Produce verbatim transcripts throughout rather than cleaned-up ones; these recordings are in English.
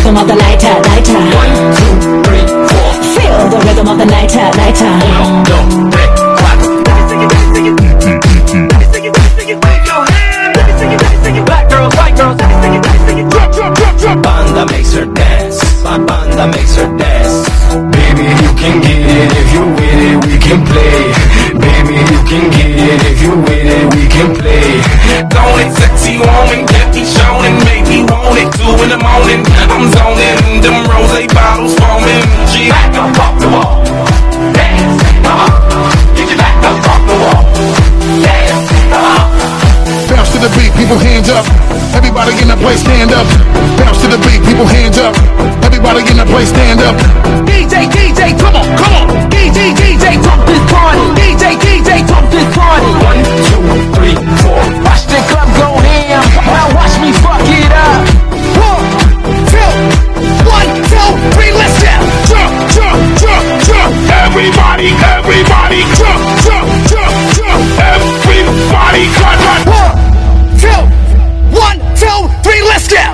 rhythm of the lighter, lighter. One, two, three, four. Feel the rhythm of the lighter, lighter. Uno, dos, tres, cuatro. Black girls, white girls. Banda makes her dance. My banda makes her dance. Baby, you can get it if you with it, we can play. Baby, you can get it if you with it, we can play. Don't it sexy woman, get me shown and make me want it. Two in the morning, I'm zoning, them rose bottles foaming. She back up off the wall, dance, uh-huh. Get your back up off the wall, dance, uh-huh. Bounce to the beat, people hands up. Everybody in the place stand up. Bounce to the beat, people hands up. Everybody in the place stand up. D J, D J, come on, come on. D J, D J, pump this party. D J, D J, pump this party. One, two, three, four. Watch the club go ham. Now watch me fuck it up. One, two, one, two, three, let's go. Jump, jump, jump, jump. Everybody, everybody, jump, jump, jump, jump. Everybody, cut, cut. One, two, one, two, three, let's go.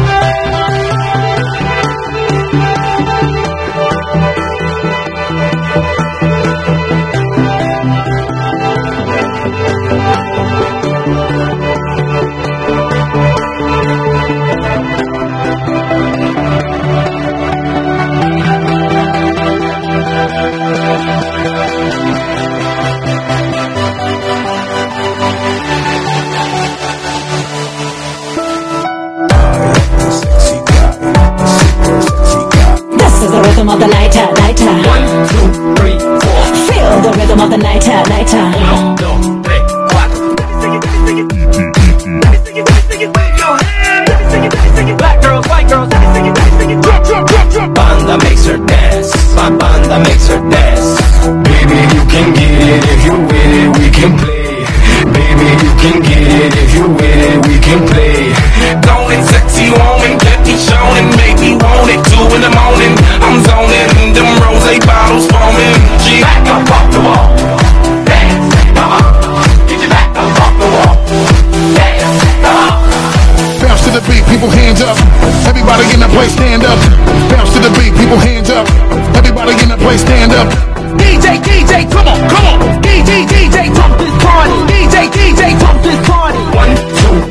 Rhythm of the lighter, lighter. One, two, three, four. Feel the rhythm of the lighter, lighter. Uno, dos, tres, cuatro. Black girls, white girls. Banda makes her dance. My banda makes her dance. Baby, you can get it if you with it, we can play. Baby, you can get it if you with it, we can play. Don't it sexy woman, get me shown and make me want it. Two in the morning, I'm zoning, them rose bottles foaming. She back up off the wall, dance, uh-huh. Get your back up off the wall, dance, uh-huh. Bounce to the beat, people hands up. Everybody in the place stand up. Bounce to the beat, people hands up. Everybody in the place stand up. D J, D J, come on, come on. D J, D J, pump this party. D J, D J, pump this party. One, two,